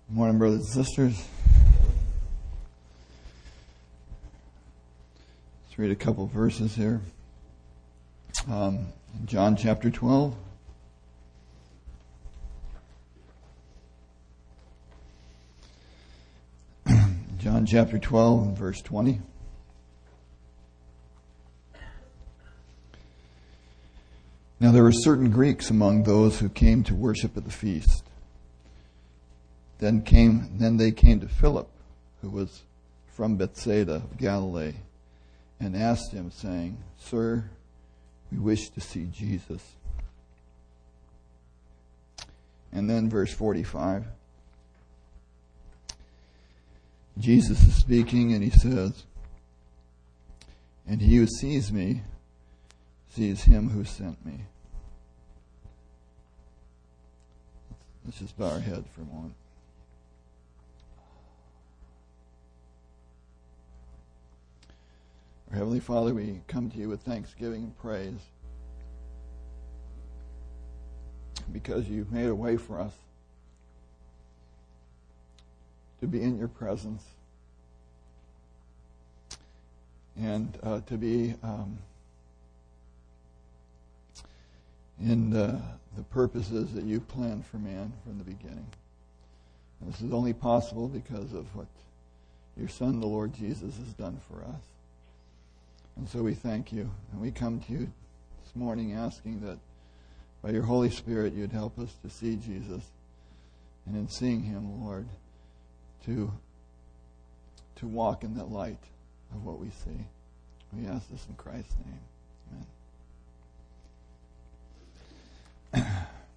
Good morning, brothers and sisters. Let's read a couple verses here. John chapter 12. John chapter 12 and verse 20. Now there were certain Greeks among those who came to worship at the feast. Then they came to Philip, who was from Bethsaida of Galilee, and asked him, saying, Sir, we wish to see Jesus. And then verse 45. Jesus is speaking, and he says, And he who sees me sees him who sent me. Let's just bow our head for a moment. Our Heavenly Father, we come to you with thanksgiving and praise because you've made a way for us to be in your presence and to be in the purposes that you planned for man from the beginning. And this is only possible because of what your Son, the Lord Jesus, has done for us. And so we thank you, and we come to you this morning asking that by your Holy Spirit you'd help us to see Jesus, and in seeing him, Lord, to walk in that light of what we see. We ask this in Christ's name. Amen.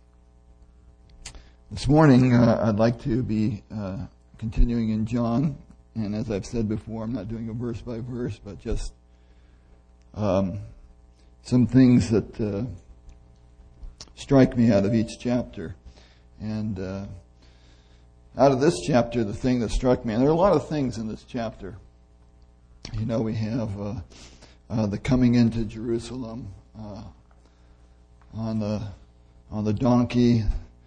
This morning I'd like to be continuing in John, and as I've said before, I'm not doing a verse by verse, but just some things that strike me out of each chapter. And out of this chapter, the thing that struck me, and there are a lot of things in this chapter. You know, we have the coming into Jerusalem on the donkey.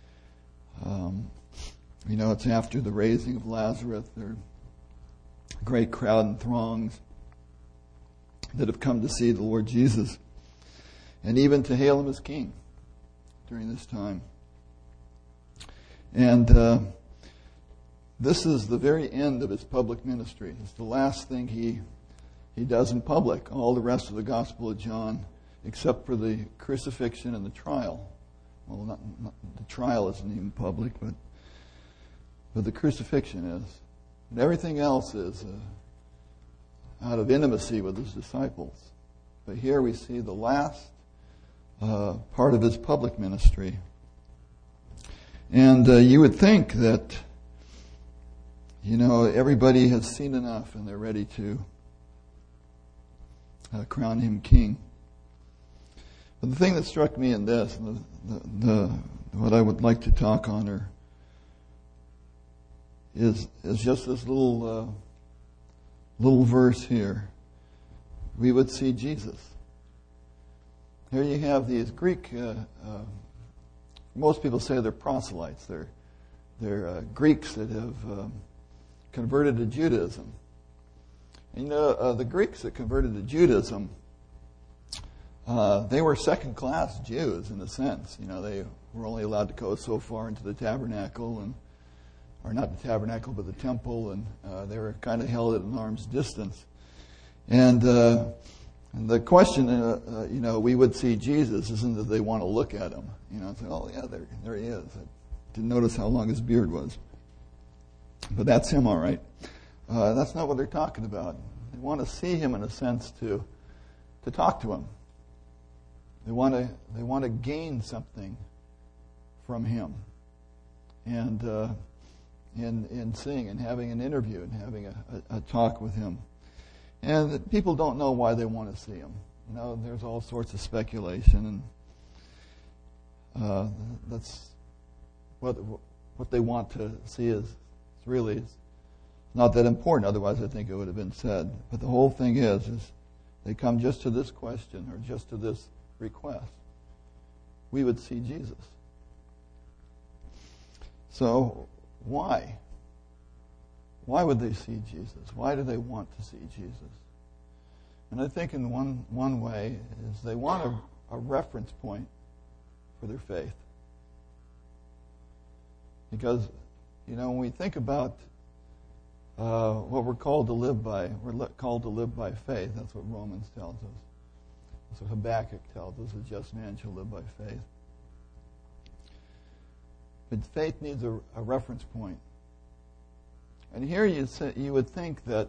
You know, it's after the raising of Lazarus. There are a great crowd and throngs that have come to see the Lord Jesus and even to hail him as king during this time. And this is the very end of his public ministry. It's the last thing he does in public. All the rest of the Gospel of John, except for the crucifixion and the trial. Well, not the trial isn't even public, but the crucifixion is. And everything else is out of intimacy with his disciples. But here we see the last part of his public ministry. And you would think that, you know, everybody has seen enough and they're ready to crown him king. But the thing that struck me in this, what I would like to talk on is just this little verse here. We would see Jesus. Here you have these Greek, most people say they're proselytes. They're Greeks that have converted to Judaism. And you know, the Greeks that converted to Judaism, they were second-class Jews in a sense. You know, they were only allowed to go so far into the tabernacle, or not the tabernacle, but the temple, and they were kind of held at an arm's distance. And the question, you know, we would see Jesus isn't that they want to look at him. You know, say, oh yeah, there he is. I didn't notice how long his beard was. But that's him, all right. That's not what they're talking about. They want to see him in a sense to talk to him. They want to gain something from him, and in seeing and having an interview and having a talk with him. And people don't know why they want to see him. You know, there's all sorts of speculation, and that's what they want to see is really not that important. Otherwise, I think it would have been said. But the whole thing is they come just to this question or just to this request. We would see Jesus. So why? Why would they see Jesus? Why do they want to see Jesus? And I think in one way is they want a reference point for their faith. Because, when we think about what we're called to live by, we're called to live by faith. That's what Romans tells us. That's what Habakkuk tells us, a just man shall live by faith. But faith needs a reference point. And here you would think that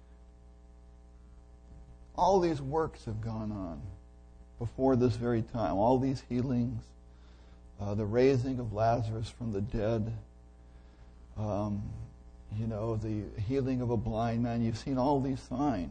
all these works have gone on before this very time. All these healings, the raising of Lazarus from the dead, the healing of a blind man. You've seen all these signs.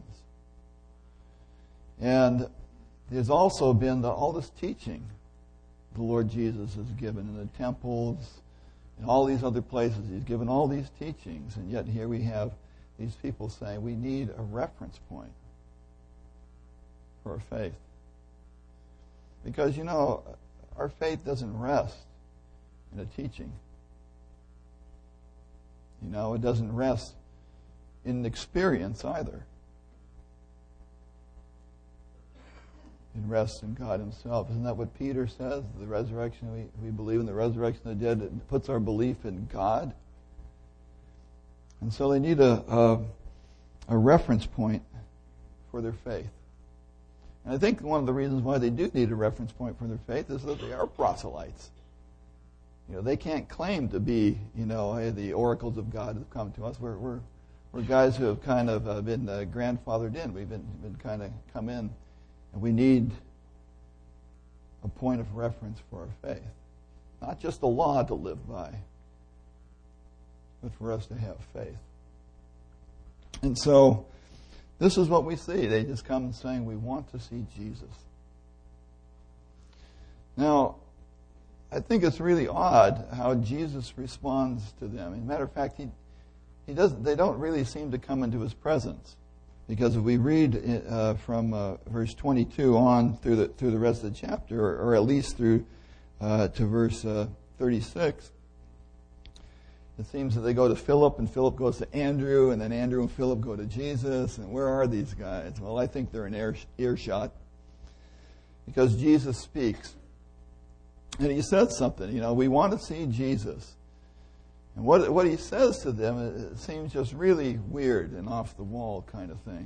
And there's also been all this teaching the Lord Jesus has given in the temples, in all these other places. He's given all these teachings. And yet here we have these people saying we need a reference point for our faith. Because, our faith doesn't rest in a teaching. It doesn't rest in experience either. It rests in God Himself. Isn't that what Peter says? The resurrection, we believe in the resurrection of the dead. It puts our belief in God. And so they need a reference point for their faith. And I think one of the reasons why they do need a reference point for their faith is that they are proselytes. They can't claim to be, hey, the oracles of God have come to us. We're guys who have kind of been grandfathered in. We've been kind of come in, and we need a point of reference for our faith. Not just a law to live by, but for us to have faith. And so, this is what we see. They just come saying, we want to see Jesus. Now, I think it's really odd how Jesus responds to them. As a matter of fact, they don't really seem to come into His presence. Because if we read from verse 22 on through the rest of the chapter, or at least through to verse 36, it seems that they go to Philip, and Philip goes to Andrew, and then Andrew and Philip go to Jesus. And where are these guys? Well, I think they're in earshot, because Jesus speaks. And He says something, we want to see Jesus. And what He says to them, it seems just really weird and off the wall kind of thing.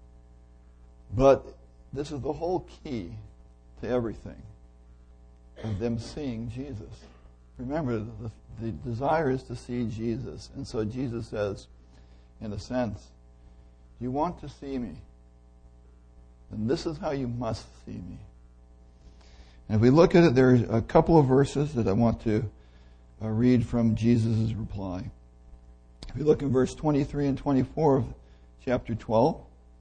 But this is the whole key to everything, of them seeing Jesus. Remember, the desire is to see Jesus. And so Jesus says, in a sense, you want to see me, then this is how you must see me. And if we look at it, there are a couple of verses that I want to read from Jesus' reply. If we look in verse 23 and 24 of chapter 12,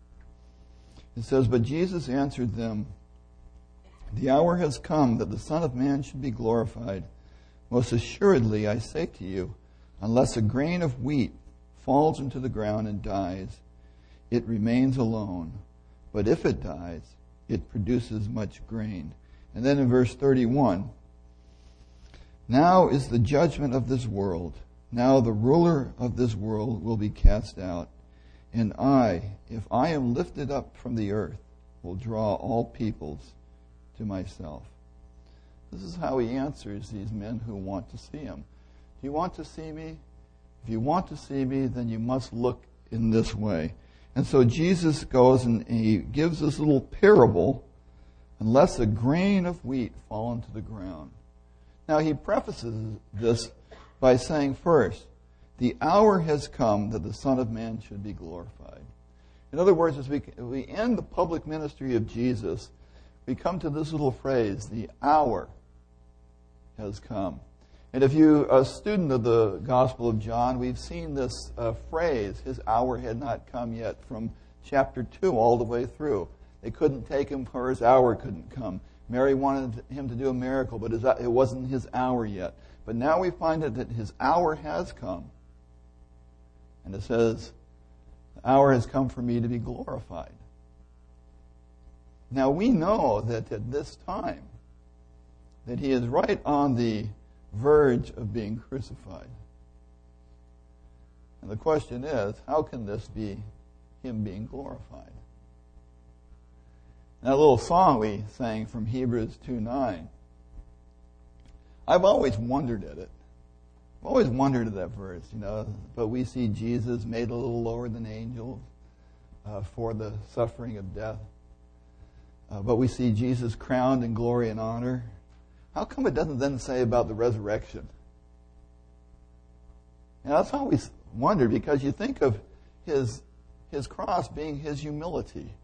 it says, But Jesus answered them, The hour has come that the Son of Man should be glorified. Most assuredly, I say to you, unless a grain of wheat falls into the ground and dies, it remains alone. But if it dies, it produces much grain. And then in verse 31, Now is the judgment of this world. Now the ruler of this world will be cast out. And I, if I am lifted up from the earth, will draw all peoples to myself. This is how He answers these men who want to see Him. Do you want to see me? If you want to see me, then you must look in this way. And so Jesus goes and He gives this little parable, unless a grain of wheat fall into the ground. Now He prefaces this by saying first, the hour has come that the Son of Man should be glorified. In other words, as we end the public ministry of Jesus, we come to this little phrase, the hour has come. And if you're a student of the Gospel of John, we've seen this phrase, His hour had not come yet, from chapter 2 all the way through. They couldn't take Him, for His hour couldn't come. Mary wanted Him to do a miracle, but it wasn't His hour yet. But now we find that His hour has come. And it says, the hour has come for me to be glorified. Now we know that at this time, that He is right on the verge of being crucified. And the question is, how can this be him being glorified? That little song we sang from Hebrews 2:9, I've always wondered at it. I've always wondered at that verse, but we see Jesus made a little lower than angels for the suffering of death. But we see Jesus crowned in glory and honor. How come it doesn't then say about the resurrection? And that's always wondered, because you think of his cross being his humility.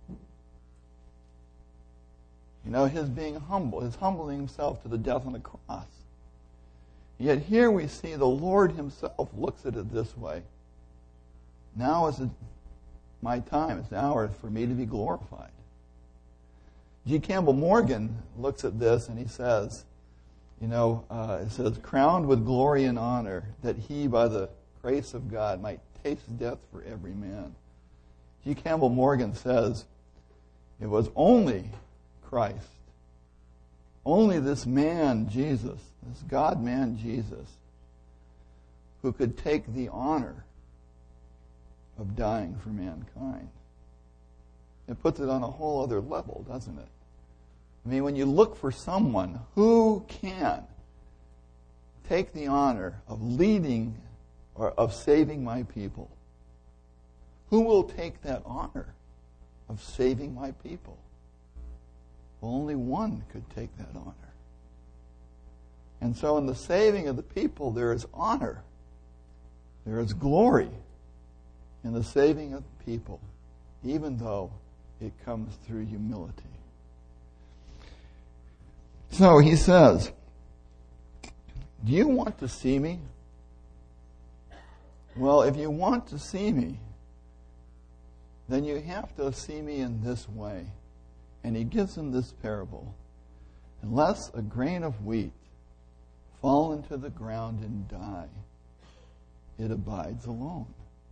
His being humble, his humbling himself to the death on the cross. Yet here we see the Lord himself looks at it this way. Now is my time. It's the hour for me to be glorified. G. Campbell Morgan looks at this and he says, it says, crowned with glory and honor, that he, by the grace of God, might taste death for every man. G. Campbell Morgan says, it was only Christ, only this man, Jesus, this God-man, Jesus, who could take the honor of dying for mankind. It puts it on a whole other level, doesn't it? I mean, when you look for someone who can take the honor of leading or of saving my people, who will take that honor of saving my people? Well, only one could take that honor. And so in the saving of the people, there is honor. There is glory in the saving of the people, even though it comes through humility. So he says, do you want to see me? Well, if you want to see me, then you have to see me in this way. And he gives them this parable. Unless a grain of wheat fall into the ground and die, it abides alone.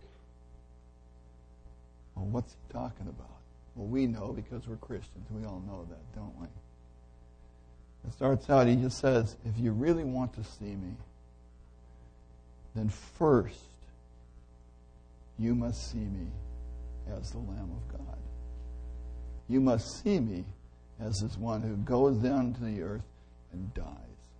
Well, what's he talking about? Well, we know because we're Christians. We all know that, don't we? It starts out, he just says, if you really want to see me, then first you must see me as the Lamb of God. You must see me as this one who goes down to the earth and dies.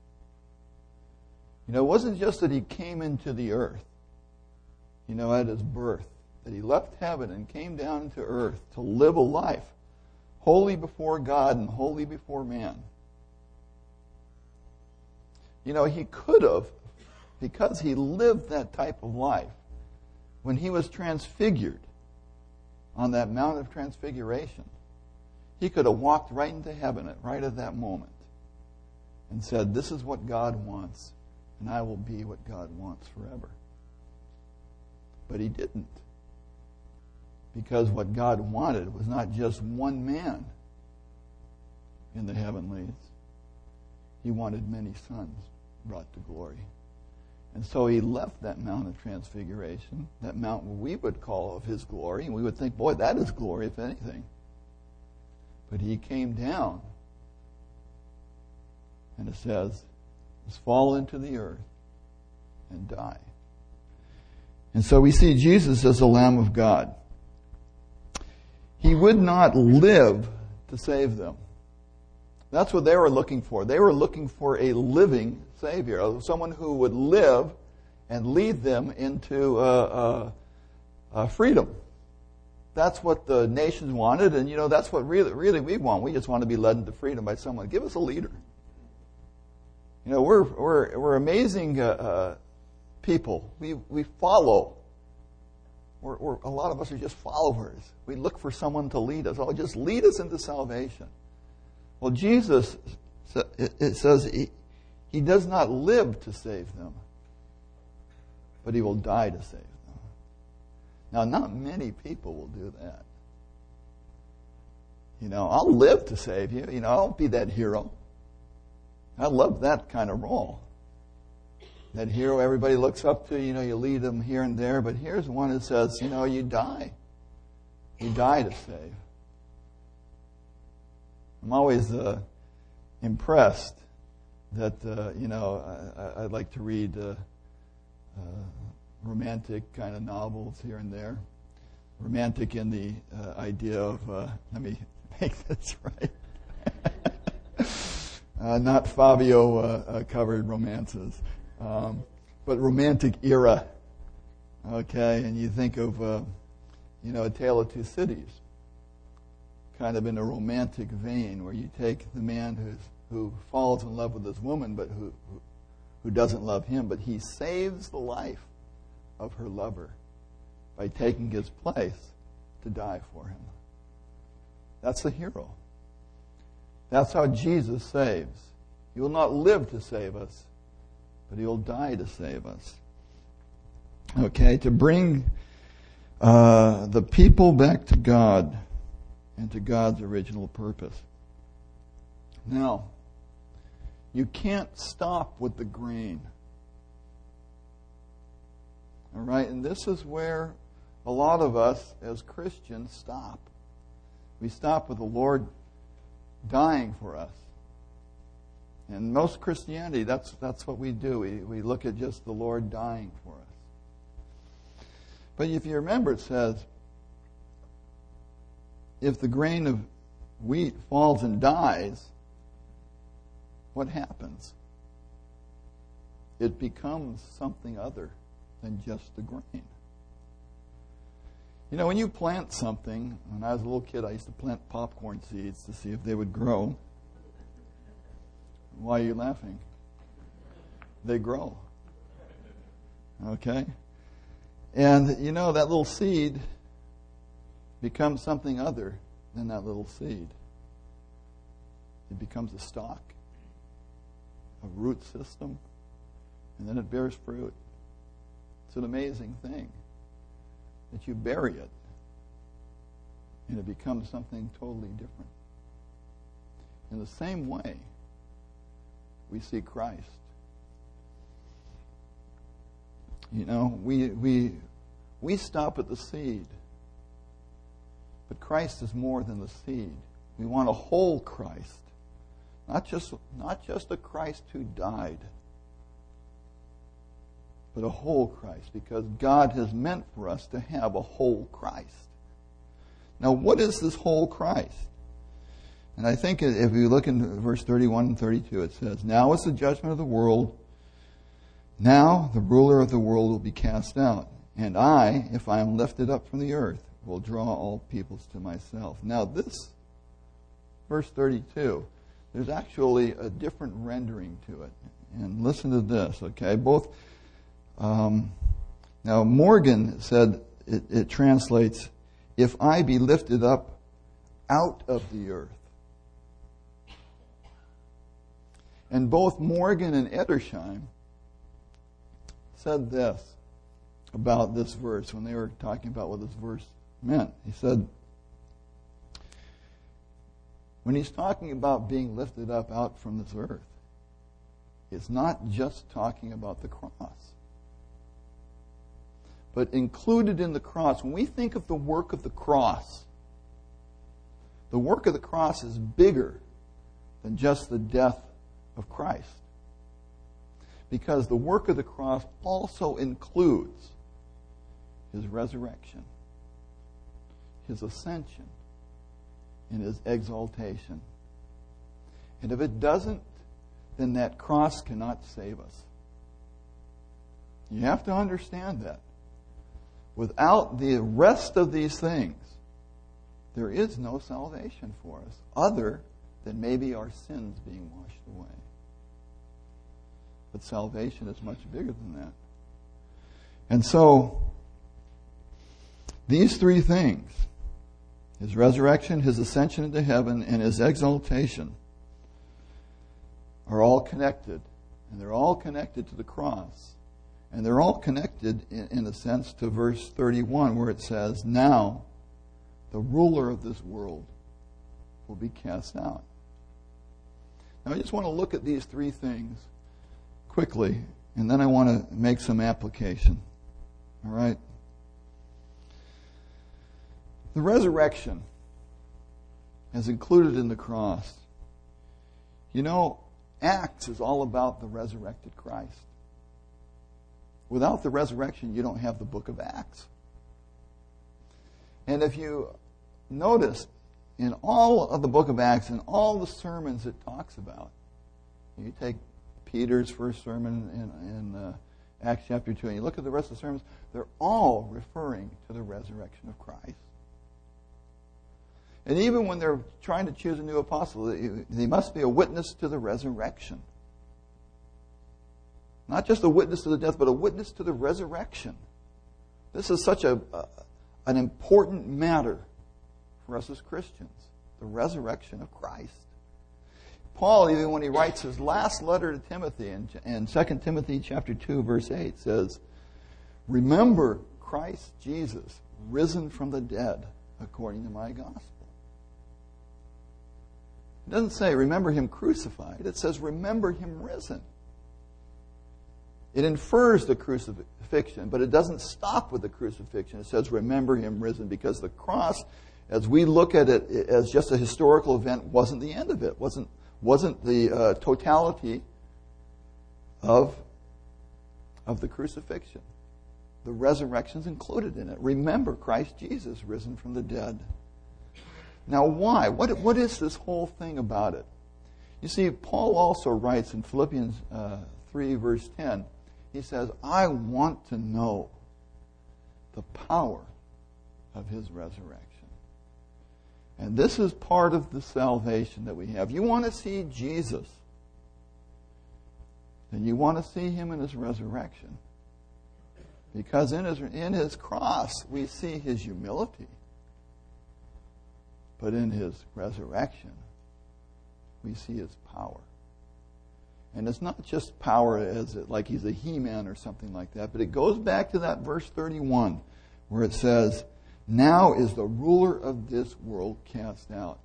It wasn't just that he came into the earth, at his birth, that he left heaven and came down to earth to live a life holy before God and holy before man. He could have, because he lived that type of life, when he was transfigured on that Mount of Transfiguration, he could have walked right into heaven right at that moment and said, this is what God wants, and I will be what God wants forever. But he didn't. Because what God wanted was not just one man in the heavenlies. He wanted many sons brought to glory. And so he left that Mount of Transfiguration, that mountain we would call of his glory, and we would think, boy, that is glory, if anything. But he came down, and it says, fall into the earth and die. And so we see Jesus as the Lamb of God. He would not live to save them. That's what they were looking for. They were looking for a living Savior, someone who would live and lead them into freedom. That's what the nations wanted, and that's what really we want. We just want to be led into freedom by someone. Give us a leader. We're amazing people. We follow. A lot of us are just followers. We look for someone to lead us. Oh, just lead us into salvation. Well, Jesus, it says he does not live to save them, but he will die to save them. Now, not many people will do that. I'll live to save you. I'll be that hero. I love that kind of role. That hero everybody looks up to, you lead them here and there, but here's one that says, you die. You die to save. I'm always impressed that, I'd like to read romantic kind of novels here and there. Romantic in the idea of, let me make this right, not Fabio-covered romances, but romantic era, okay? And you think of, A Tale of Two Cities, kind of in a romantic vein, where you take the man who falls in love with this woman, but who doesn't love him, but he saves the life of her lover by taking his place to die for him. That's the hero. That's how Jesus saves. He will not live to save us, but He will die to save us. Okay, to bring the people back to God and to God's original purpose. Now, you can't stop with the grain. All right, and this is where a lot of us as Christians stop. We stop with the Lord dying for us. And most Christianity, that's what we do. We look at just the Lord dying for us. But if you remember, it says, if the grain of wheat falls and dies, what happens? It becomes something other than just the grain. When you plant something, when I was a little kid, I used to plant popcorn seeds to see if they would grow. Why are you laughing? They grow. Okay? And, that little seed becomes something other than that little seed. It becomes a stalk, a root system, and then it bears fruit. It's an amazing thing that you bury it and it becomes something totally different. In the same way, we see Christ. We stop at the seed, but Christ is more than the seed. We want a whole Christ, not just a Christ who died, but a whole Christ, because God has meant for us to have a whole Christ. Now, what is this whole Christ? And I think if you look in verse 31 and 32, it says, now is the judgment of the world. Now the ruler of the world will be cast out. And I, if I am lifted up from the earth, will draw all peoples to myself. Now this, verse 32, there's actually a different rendering to it. And listen to this, okay? Now Morgan said it translates, if I be lifted up out of the earth. And both Morgan and Edersheim said this about this verse when they were talking about what this verse meant. He said, when he's talking about being lifted up out from this earth, it's not just talking about the cross. But included in the cross, when we think of the work of the cross is bigger than just the death of Christ. Because the work of the cross also includes His resurrection, His ascension, and His exaltation. And if it doesn't, then that cross cannot save us. You have to understand that. Without the rest of these things, there is no salvation for us, other than maybe our sins being washed away. But salvation is much bigger than that. And so, these three things, His resurrection, His ascension into heaven, and His exaltation, are all connected. And they're all connected to the cross. And they're all connected, in a sense, to verse 31, where it says, now the ruler of this world will be cast out. Now, I just want to look at these three things quickly, and then I want to make some application. All right? The resurrection, as included in the cross. Acts is all about the resurrected Christ. Without the resurrection, you don't have the book of Acts. And if you notice, in all of the book of Acts and all the sermons it talks about, you take Peter's first sermon in Acts chapter 2, and you look at the rest of the sermons, they're all referring to the resurrection of Christ. And even when they're trying to choose a new apostle, they must be a witness to the resurrection. Not just a witness to the death, but a witness to the resurrection. This is such an important matter for us as Christians, the resurrection of Christ. Paul, even when he writes his last letter to Timothy in 2 Timothy chapter 2, verse 8, says, "Remember Christ Jesus, risen from the dead, according to my gospel." It doesn't say, remember him crucified. It says, remember him risen. It infers the crucifixion, but it doesn't stop with the crucifixion. It says, remember him risen, because the cross, as we look at it as just a historical event, wasn't the end of it, wasn't the totality of the crucifixion. The resurrection is included in it. Remember Christ Jesus risen from the dead. Now, why? What is this whole thing about it? You see, Paul also writes in Philippians 3, verse 10, he says, I want to know the power of his resurrection. And this is part of the salvation that we have. You want to see Jesus, and you want to see him in his resurrection. Because in his cross, we see his humility. But in his resurrection, we see his power. And it's not just power as like he's a He-Man or something like that, but it goes back to that verse 31 where it says, now is the ruler of this world cast out.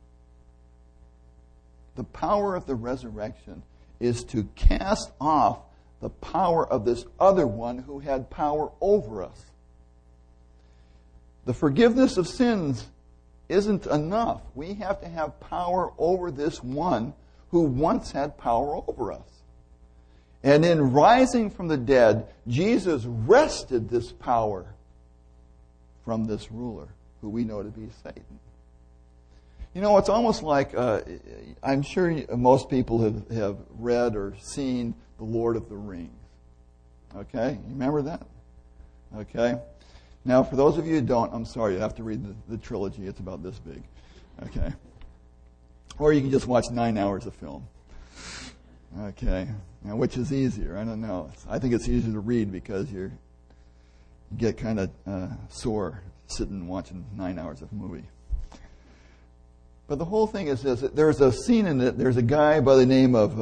The power of the resurrection is to cast off the power of this other one who had power over us. The forgiveness of sins isn't enough. We have to have power over this one who once had power over us. And in rising from the dead, Jesus wrested this power from this ruler, who we know to be Satan. You know, it's almost like, I'm sure most people have read or seen The Lord of the Rings. Okay? You remember that? Okay? Now, for those of you who don't, I'm sorry, you have to read the trilogy. It's about this big. Okay? Or you can just watch 9 hours of film. Okay? Now, which is easier? I don't know. I think it's easier to read because you get kind of sore sitting and watching 9 hours of a movie. But the whole thing is this. There's a scene in it. There's a guy by the name of,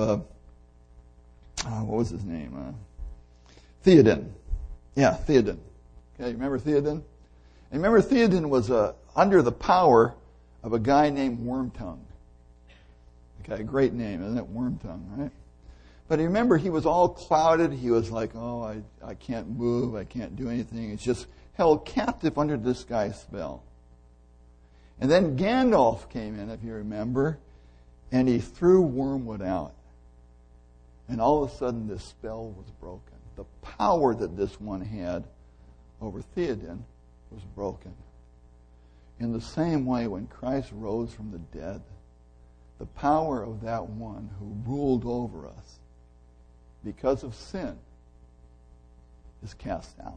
what was his name? Theoden. Yeah, Theoden. Okay, you remember Theoden? And remember, Theoden was under the power of a guy named Wormtongue. Okay, a great name, isn't it? Wormtongue, right? But remember, he was all clouded. He was like, oh, I can't move. I can't do anything. It's just held captive under this guy's spell. And then Gandalf came in, if you remember, and he threw Wormwood out. And all of a sudden, this spell was broken. The power that this one had over Theoden was broken. In the same way, when Christ rose from the dead, the power of that one who ruled over us because of sin is cast out.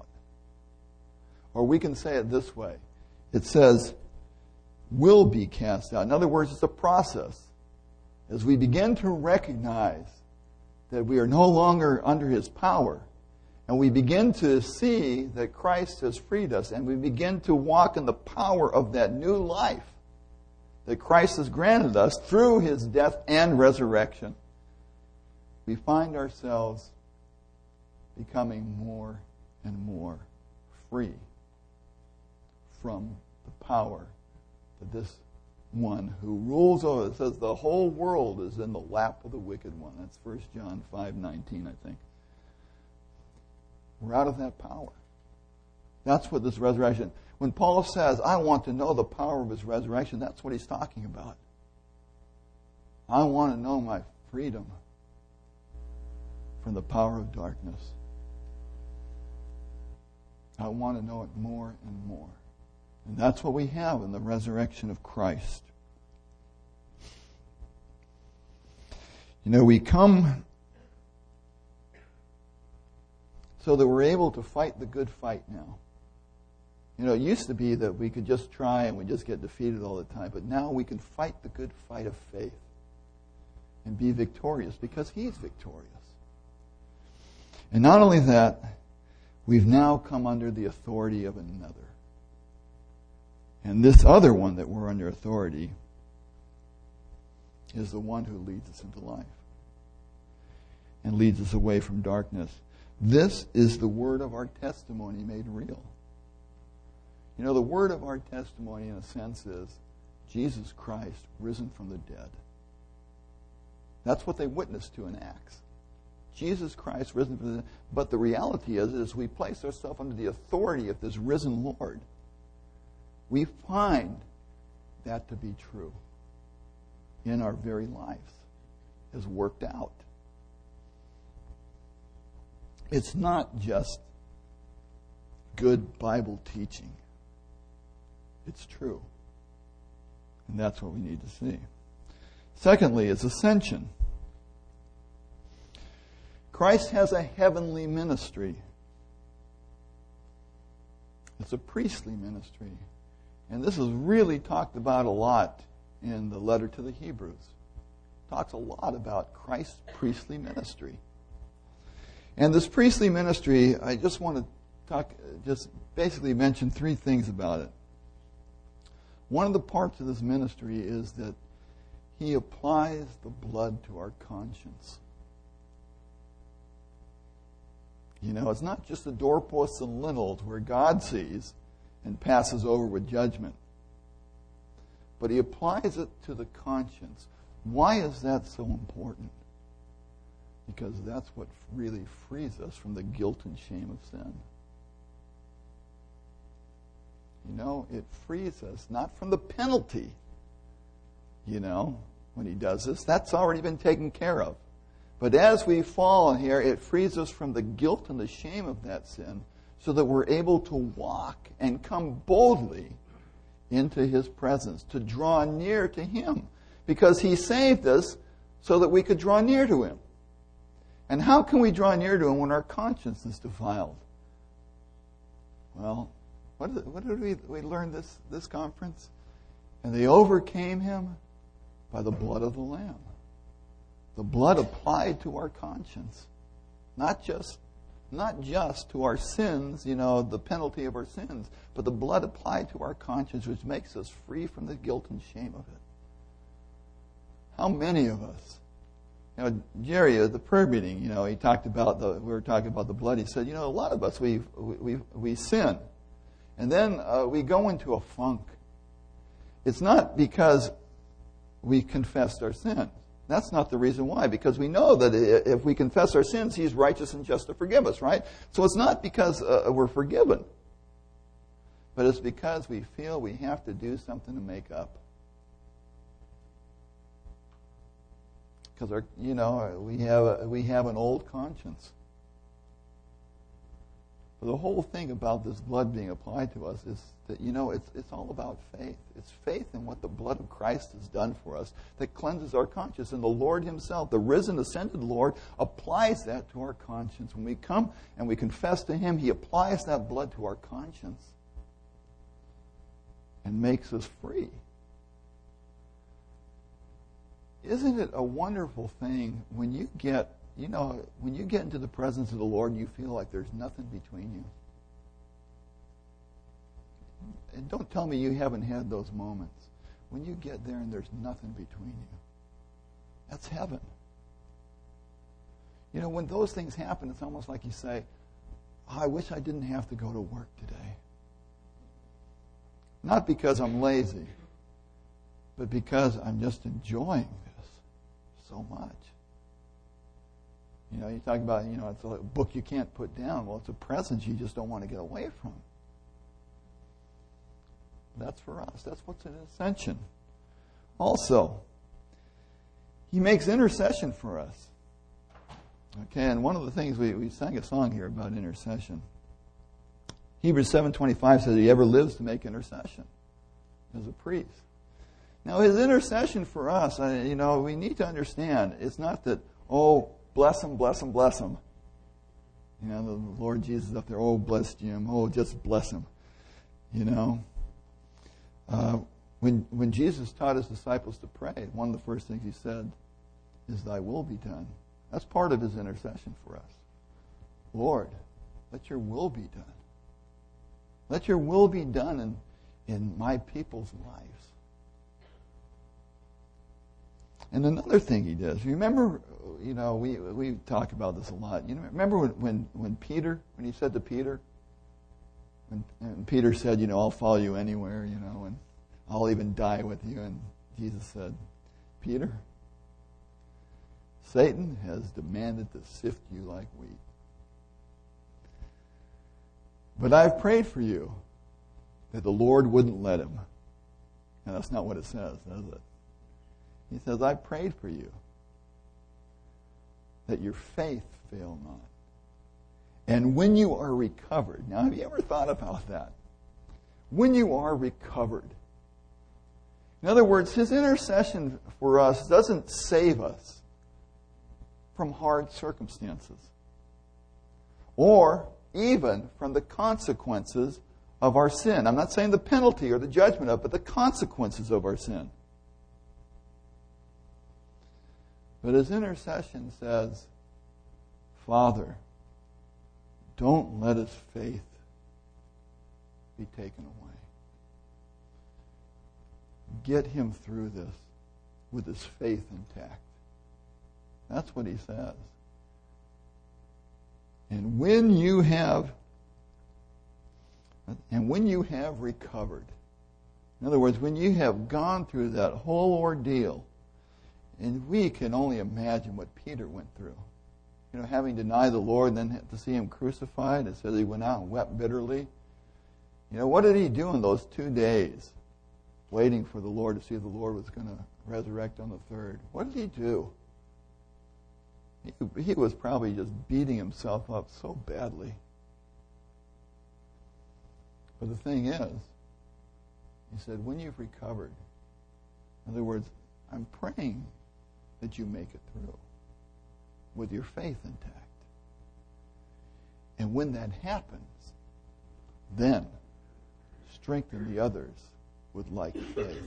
Or we can say it this way. It says, will be cast out. In other words, it's a process. As we begin to recognize that we are no longer under his power, and we begin to see that Christ has freed us, and we begin to walk in the power of that new life that Christ has granted us through his death and resurrection, we find ourselves becoming more and more free from the power that this one who rules over, it says the whole world is in the lap of the wicked one. That's 1 John 5:19, I think. We're out of that power. That's what this resurrection, when Paul says, I want to know the power of his resurrection, that's what he's talking about. I want to know my freedom from the power of darkness. I want to know it more and more. And that's what we have in the resurrection of Christ. You know, we come so that we're able to fight the good fight now. You know, it used to be that we could just try and we just get defeated all the time, but now we can fight the good fight of faith and be victorious because He's victorious. And not only that, we've now come under the authority of another. And this other one that we're under authority is the one who leads us into life and leads us away from darkness. This is the word of our testimony made real. You know, the word of our testimony, in a sense, is Jesus Christ risen from the dead. That's what they witnessed to in Acts. Jesus Christ risen from the dead. But the reality is we place ourselves under the authority of this risen Lord, we find that to be true in our very lives, as worked out. It's not just good Bible teaching. It's true. And that's what we need to see. Secondly, is ascension. Christ has a heavenly ministry. It's a priestly ministry. And this is really talked about a lot in the letter to the Hebrews. It talks a lot about Christ's priestly ministry. And this priestly ministry, I just want to just basically mention three things about it. One of the parts of this ministry is that He applies the blood to our conscience. You know, it's not just the doorposts and lintels where God sees and passes over with judgment, but He applies it to the conscience. Why is that so important? Because that's what really frees us from the guilt and shame of sin. You know, it frees us not from the penalty, you know, when He does this. That's already been taken care of. But as we fall in here, it frees us from the guilt and the shame of that sin so that we're able to walk and come boldly into His presence, to draw near to Him. Because He saved us so that we could draw near to Him. And how can we draw near to Him when our conscience is defiled? Well, what did we learn this conference? And they overcame Him by the blood of the Lamb. The blood applied to our conscience. Not just to our sins, you know, the penalty of our sins, but the blood applied to our conscience, which makes us free from the guilt and shame of it. How many of us? You know, Jerry, at the prayer meeting, you know, we were talking about the blood. He said, you know, a lot of us, we sin. And then we go into a funk. It's not because we confessed our sins. That's not the reason why. Because we know that if we confess our sins, He's righteous and just to forgive us, right? So it's not because we're forgiven. But it's because we feel we have to do something to make up. Because we have an old conscience. But the whole thing about this blood being applied to us is that, you know, it's all about faith. It's faith in what the blood of Christ has done for us that cleanses our conscience. And the Lord Himself, the risen, ascended Lord, applies that to our conscience. When we come and we confess to Him, He applies that blood to our conscience and makes us free. Isn't it a wonderful thing when you get into the presence of the Lord and you feel like there's nothing between you? And don't tell me you haven't had those moments. When you get there and there's nothing between you. That's heaven. You know, when those things happen, it's almost like you say, oh, I wish I didn't have to go to work today. Not because I'm lazy, but because I'm just enjoying this so much. You know, you talk about, you know, it's a book you can't put down. Well, it's a presence you just don't want to get away from. That's for us. That's what's an ascension. Also, He makes intercession for us. Okay, and one of the things we sang a song here about intercession. Hebrews 7:25 says he ever lives to make intercession as a priest. Now, his intercession for us, we need to understand, it's not that, oh, bless him, bless him, bless him. The Lord Jesus up there, oh, bless Jim, oh, just bless him. When Jesus taught his disciples to pray, one of the first things he said is, thy will be done. That's part of his intercession for us. Lord, let your will be done. Let your will be done in my people's lives. And another thing he does, remember, we talk about this a lot. Remember when he said to Peter, when Peter said, I'll follow you anywhere, and I'll even die with you. And Jesus said, Peter, Satan has demanded to sift you like wheat. But I've prayed for you that the Lord wouldn't let him. And that's not what it says, does it? He says, I prayed for you that your faith fail not. And when you are recovered, now have you ever thought about that? When you are recovered. In other words, his intercession for us doesn't save us from hard circumstances or even from the consequences of our sin. I'm not saying the penalty or the judgment of, but the consequences of our sin. But his intercession says, Father, don't let his faith be taken away. Get him through this with his faith intact. That's what he says. And when you have recovered, in other words, when you have gone through that whole ordeal, and we can only imagine what Peter went through. Having denied the Lord and then to see him crucified, it says he went out and wept bitterly. What did he do in those 2 days, waiting for the Lord to see if the Lord was going to resurrect on the third? What did he do? He was probably just beating himself up so badly. But the thing is, he said, when you've recovered, in other words, I'm praying that you make it through with your faith intact. And when that happens, then strengthen the others with like faith.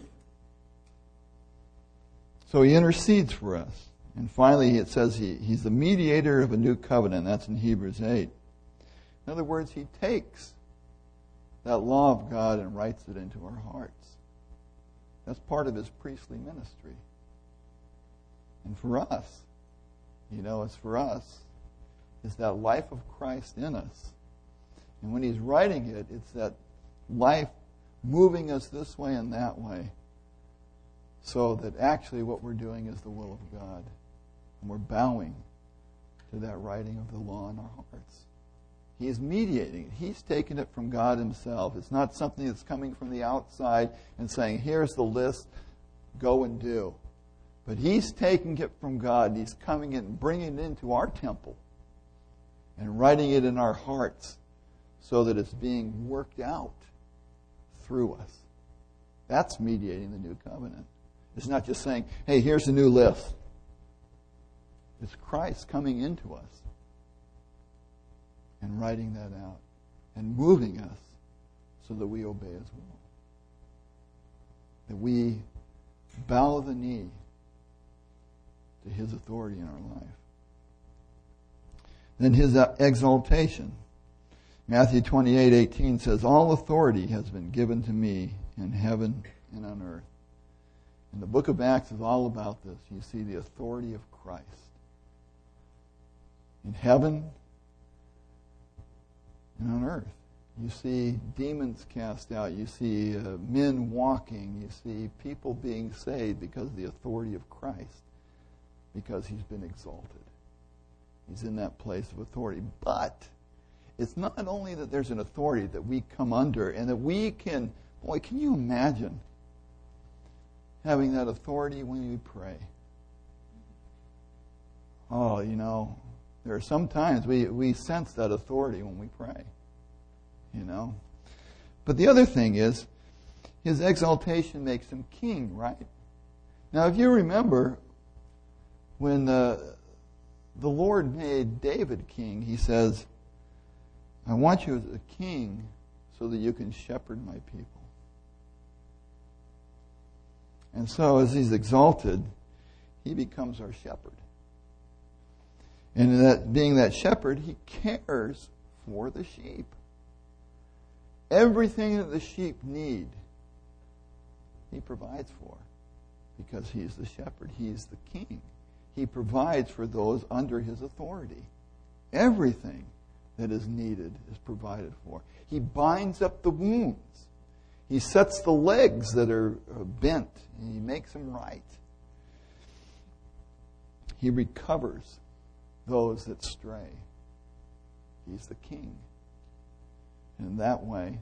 So he intercedes for us. And finally, it says he's the mediator of a new covenant. That's in Hebrews 8. In other words, he takes that law of God and writes it into our hearts. That's part of his priestly ministry. And for us, it's for us, is that life of Christ in us. And when he's writing it, it's that life moving us this way and that way, so that actually what we're doing is the will of God. And we're bowing to that writing of the law in our hearts. He is mediating it. He's taken it from God himself. It's not something that's coming from the outside and saying, here's the list, go and do. But he's taking it from God, and he's coming in and bringing it into our temple and writing it in our hearts so that it's being worked out through us. That's mediating the new covenant. It's not just saying, hey, here's a new list. It's Christ coming into us and writing that out and moving us so that we obey his will. That we bow the knee to his authority in our life. Then his exaltation. Matthew 28:18 says, all authority has been given to me in heaven and on earth. And the book of Acts is all about this. You see the authority of Christ. In heaven and on earth. You see demons cast out. You see men walking. You see people being saved because of the authority of Christ. Because he's been exalted. He's in that place of authority. But it's not only that there's an authority that we come under and that we can, can you imagine having that authority when we pray? Oh, there are some times we sense that authority when we pray. you know. But the other thing is, his exaltation makes him king, right? Now, if you remember, when the Lord made David king, he says, I want you as a king so that you can shepherd my people. And so, as he's exalted, he becomes our shepherd. And in that, being that shepherd, he cares for the sheep. Everything that the sheep need, he provides for. Because he's the shepherd. He's the king. He provides for those under his authority. Everything that is needed is provided for. He binds up the wounds. He sets the legs that are bent, and he makes them right. He recovers those that stray. He's the king. And in that way,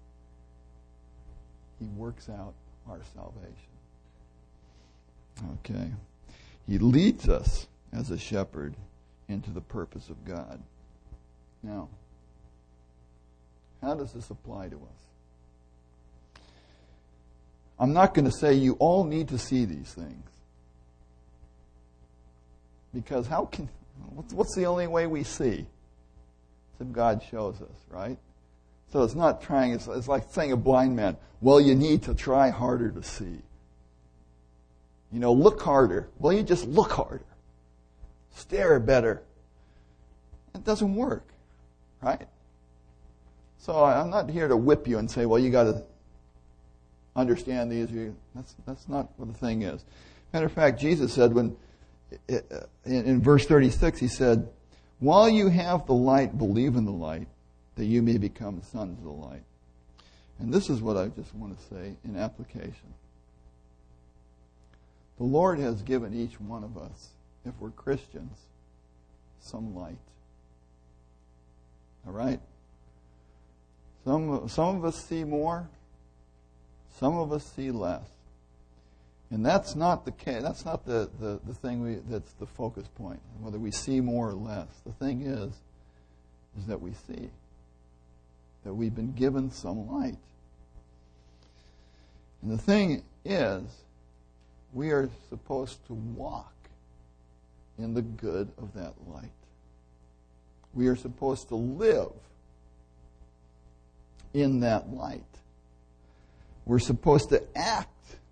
he works out our salvation. Okay. He leads us as a shepherd into the purpose of God. Now, how does this apply to us? I'm not going to say you all need to see these things. Because what's the only way we see? It's if God shows us, right? So it's not trying, it's like saying a blind man, well, you need to try harder to see. You know, look harder. Well, you just look harder. Stare better. It doesn't work, right? So I'm not here to whip you and say, well, you got to understand these. That's not what the thing is. Matter of fact, Jesus said in verse 36, he said, while you have the light, believe in the light, that you may become sons of the light. And this is what I just want to say in application. The Lord has given each one of us, if we're Christians, some light. All right? Some of us see more. Some of us see less. And that's not the case. That's not the thing that's the focus point, whether we see more or less. The thing is that we see. That we've been given some light. And the thing is, we are supposed to walk in the good of that light. We are supposed to live in that light. We're supposed to act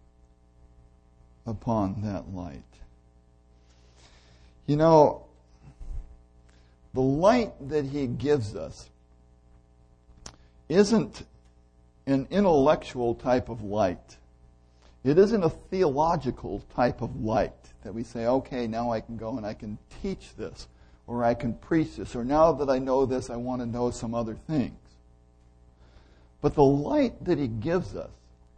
upon that light. You know, the light that he gives us isn't an intellectual type of light. It isn't a theological type of light that we say, okay, now I can go and I can teach this, or I can preach this, or now that I know this, I want to know some other things. But the light that he gives us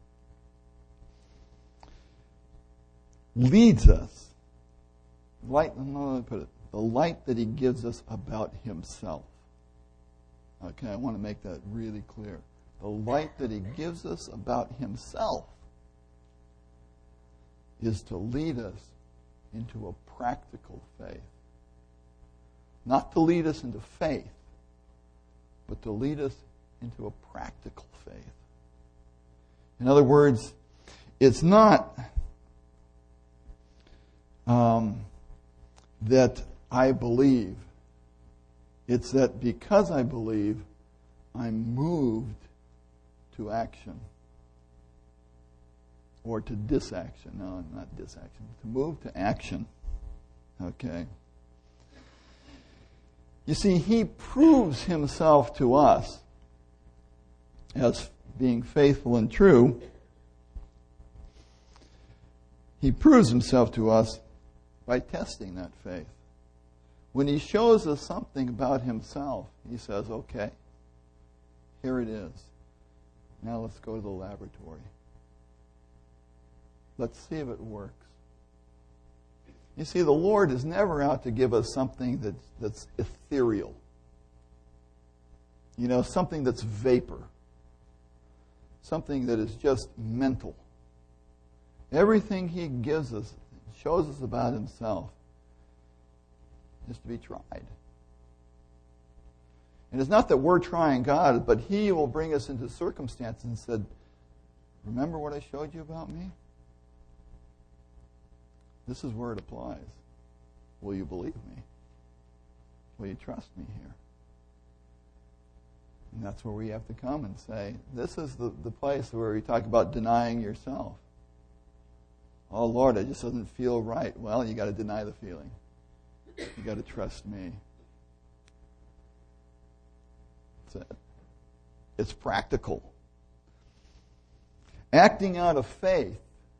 leads us. The light that he gives us about himself. Okay, I want to make that really clear. The light that he gives us about himself is to lead us into a practical faith. Not to lead us into faith, but to lead us into a practical faith. In other words, it's not that I believe. It's that because I believe, I'm moved to action. Or to disaction. No, not disaction. To move to action. Okay. You see, he proves himself to us as being faithful and true. He proves himself to us by testing that faith. When he shows us something about himself, he says, okay, here it is. Now let's go to the laboratory. Let's see if it works. You see, the Lord is never out to give us something that's ethereal. You know, something that's vapor. Something that is just mental. Everything he gives us, shows us about himself, is to be tried. And it's not that we're trying God, but He will bring us into circumstances and said, remember what I showed you about me? This is where it applies. Will you believe me? Will you trust me here? And that's where we have to come and say, this is the place where we talk about denying yourself. Oh, Lord, it just doesn't feel right. Well, you got to deny the feeling. You got to trust me. That's it. It's practical. Acting out of faith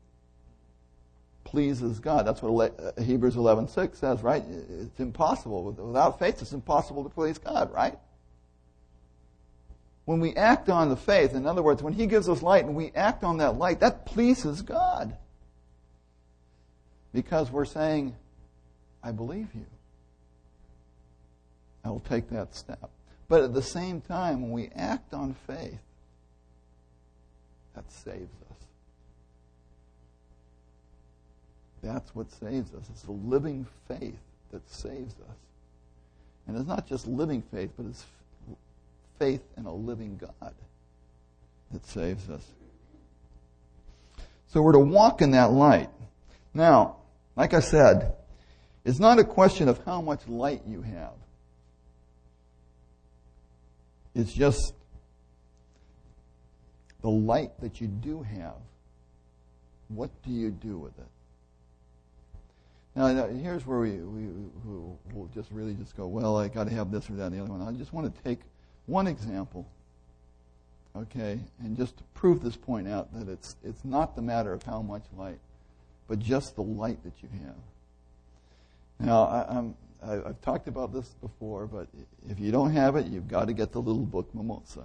pleases God. That's what Hebrews 11:6 says, right? It's impossible. Without faith, it's impossible to please God, right? When we act on the faith, in other words, when He gives us light and we act on that light, that pleases God. Because we're saying, I believe you. I will take that step. But at the same time, when we act on faith, that saves us. That's what saves us. It's the living faith that saves us. And it's not just living faith, but it's faith in a living God that saves us. So we're to walk in that light. Now, like I said, it's not a question of how much light you have. It's just the light that you do have. What do you do with it? Now here's where we'll just really just go, well, I got to have this or that and the other one. I just want to take one example, okay, and just to prove this point out, that it's not the matter of how much light, but just the light that you have. Now, I've talked about this before, but if you don't have it, you've got to get the little book Mimosa.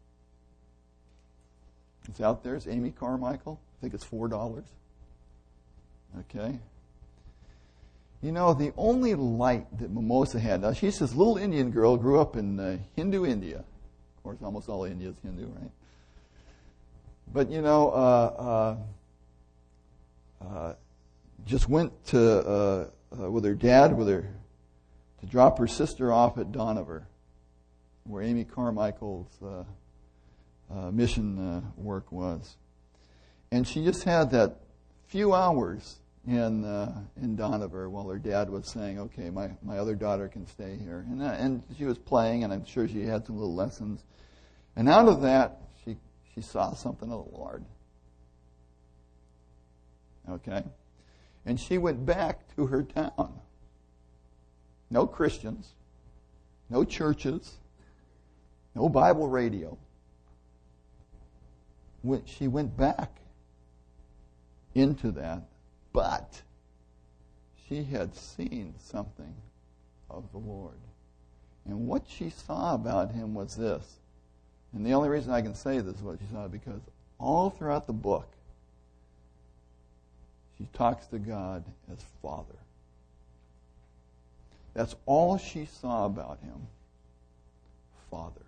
It's out there. It's Amy Carmichael. I think it's $4. Okay. You know, the only light that Mimosa had, now she's this little Indian girl, grew up in Hindu India. Of course, almost all India is Hindu, right? But, you know, just went to, with her dad, to drop her sister off at Dohnavur, where Amy Carmichael's mission work was. And she just had that few hours in Dohnavur while her dad was saying, okay, my other daughter can stay here. And she was playing, and I'm sure she had some little lessons. And out of that, she saw something of the Lord. Okay? And she went back to her town. No Christians, no churches, no Bible radio. She went back into that, but she had seen something of the Lord. And what she saw about Him was this. And the only reason I can say this is what she saw, because all throughout the book, she talks to God as Father. That's all she saw about Him. Father.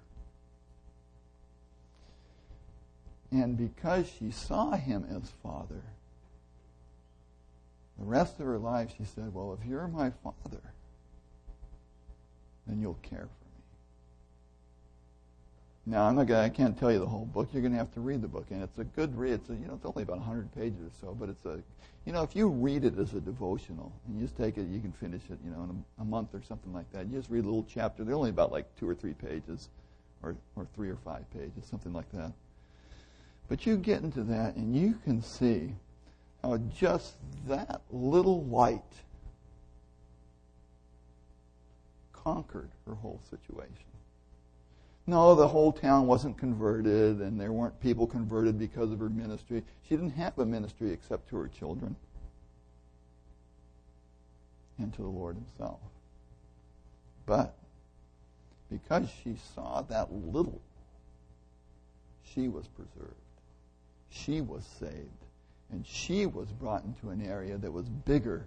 And because she saw Him as Father, the rest of her life she said, well, if you're my Father, then you'll care for me. Now, I can't tell you the whole book. You're going to have to read the book. And it's a good read. It's only about 100 pages or so, but if you read it as a devotional, and you just take it, you can finish it, in a month or something like that. You just read a little chapter. They're only about like 2 or 3 pages, or 3 or 5 pages, something like that. But you get into that, and you can see how just that little light conquered her whole situation. No, the whole town wasn't converted, and there weren't people converted because of her ministry. She didn't have a ministry except to her children and to the Lord Himself. But because she saw that little, she was preserved. She was saved. And she was brought into an area that was bigger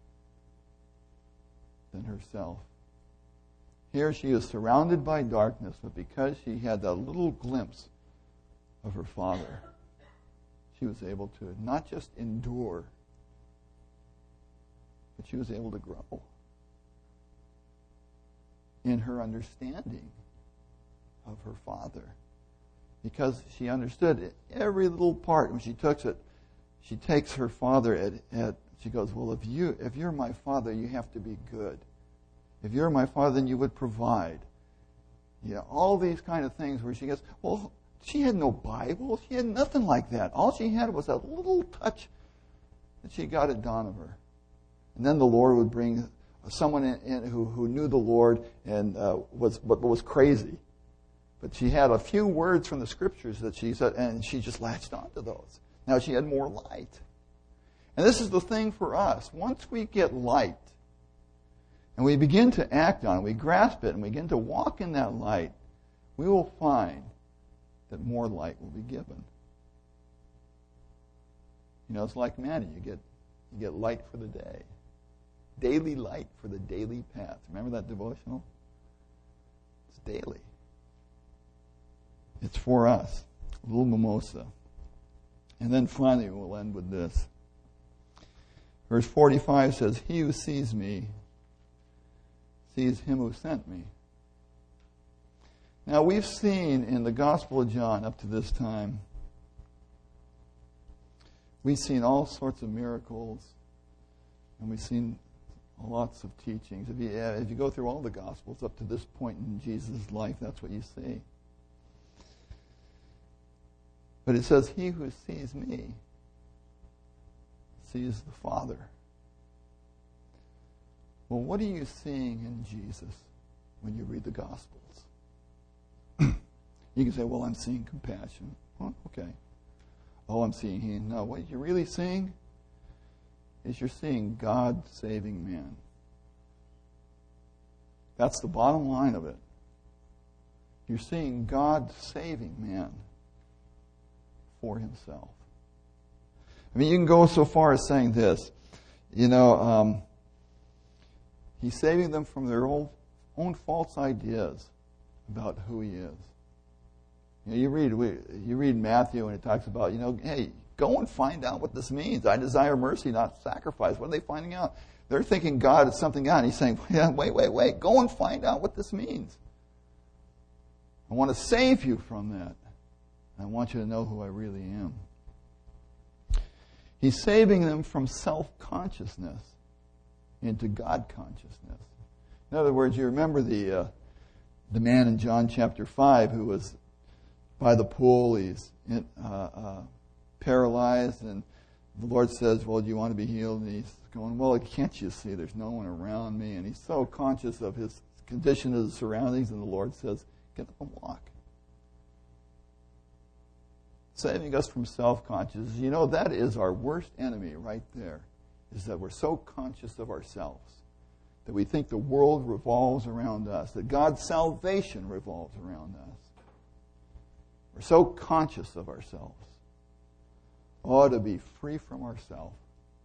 than herself. Here she is surrounded by darkness, but because she had that little glimpse of her Father, she was able to not just endure, but she was able to grow in her understanding of her Father. Because she understood it, every little part. When she takes her Father she goes, well, if you're my Father, you have to be good. If you're my Father, then you would provide. All these kind of things where she goes, well, she had no Bible. She had nothing like that. All she had was that little touch that she got at dawn of her. And then the Lord would bring someone in who knew the Lord and was crazy. But she had a few words from the Scriptures that she said, and she just latched onto those. Now she had more light. And this is the thing for us. Once we get light, and we begin to act on it, we grasp it, and we begin to walk in that light, we will find that more light will be given. It's like manna. You get light for the day. Daily light for the daily path. Remember that devotional? It's daily. It's for us. A little mimosa. And then finally we'll end with this. Verse 45 says, he who sees me sees him who sent me. Now we've seen in the Gospel of John up to this time, we've seen all sorts of miracles, and we've seen lots of teachings. If you go through all the Gospels up to this point in Jesus' life, that's what you see. But it says, he who sees me sees the Father. Well, what are you seeing in Jesus when you read the Gospels? You can say, well, I'm seeing compassion. Oh, okay. Oh, I'm seeing healing. No, what you're really seeing is you're seeing God saving man. That's the bottom line of it. You're seeing God saving man for himself. I mean, you can go so far as saying this. He's saving them from their own false ideas about who he is. You read Matthew and it talks about, hey, go and find out what this means. I desire mercy, not sacrifice. What are they finding out? They're thinking God is something out. And he's saying, wait. Go and find out what this means. I want to save you from that. I want you to know who I really am. He's saving them from self-consciousness into God consciousness. In other words, you remember the man in John chapter 5 who was by the pool. He's paralyzed, and the Lord says, well, do you want to be healed? And he's going, well, can't you see there's no one around me? And he's so conscious of his condition, of his surroundings, and the Lord says, get up and walk. Saving us from self-consciousness. That is our worst enemy right there, is that we're so conscious of ourselves, that we think the world revolves around us, that God's salvation revolves around us. We're so conscious of ourselves. Oh, to be free from ourselves.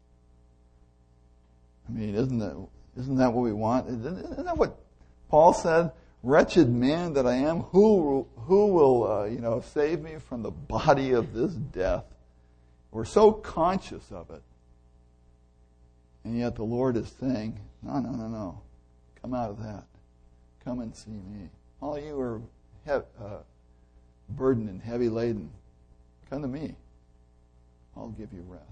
I mean, isn't that what we want? Isn't that what Paul said? Wretched man that I am, who will save me from the body of this death? We're so conscious of it. And yet the Lord is saying, no. Come out of that. Come and see me. All you are burdened and heavy laden, come to me. I'll give you rest.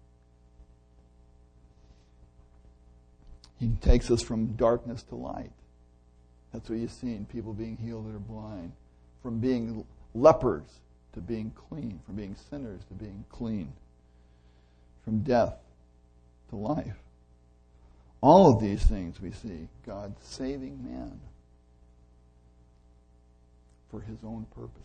He takes us from darkness to light. That's what you see in people being healed that are blind. From being lepers to being clean. From being sinners to being clean. From death to life. All of these things we see God saving man for his own purposes.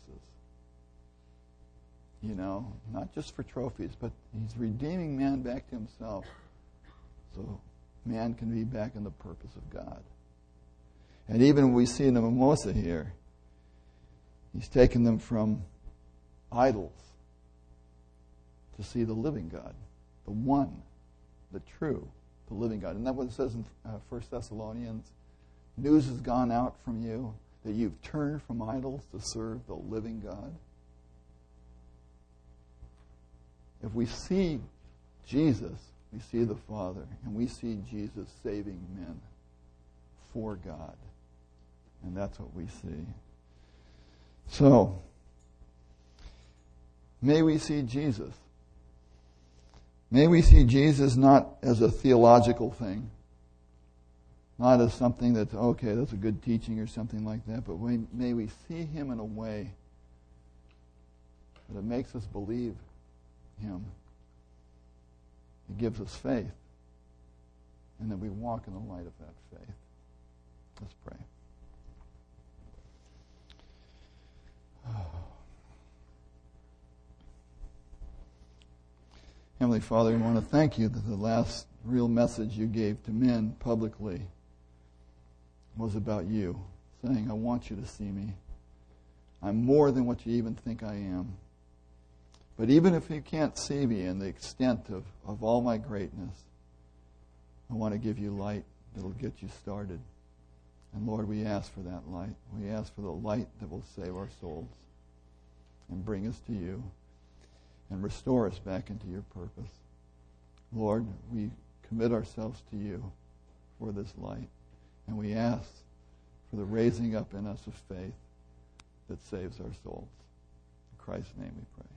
Not just for trophies, but he's redeeming man back to himself so man can be back in the purpose of God. And even we see in the mimosa here, he's taken them from idols to see the living God, the one, the true, the living God. Isn't that what it says in 1 Thessalonians? News has gone out from you that you've turned from idols to serve the living God. If we see Jesus, we see the Father, and we see Jesus saving men for God. And that's what we see. So, may we see Jesus. May we see Jesus not as a theological thing, not as something that's, okay, that's a good teaching or something like that, but may we see him in a way that makes us believe him. It gives us faith, and that we walk in the light of that faith. Let's pray. Heavenly Father, we want to thank you that the last real message you gave to men publicly was about you, saying, I want you to see me. I'm more than what you even think I am. But even if you can't see me in the extent of all my greatness, I want to give you light that'll get you started. And Lord, we ask for that light. We ask for the light that will save our souls and bring us to you and restore us back into your purpose. Lord, we commit ourselves to you for this light, and we ask for the raising up in us of faith that saves our souls. In Christ's name we pray.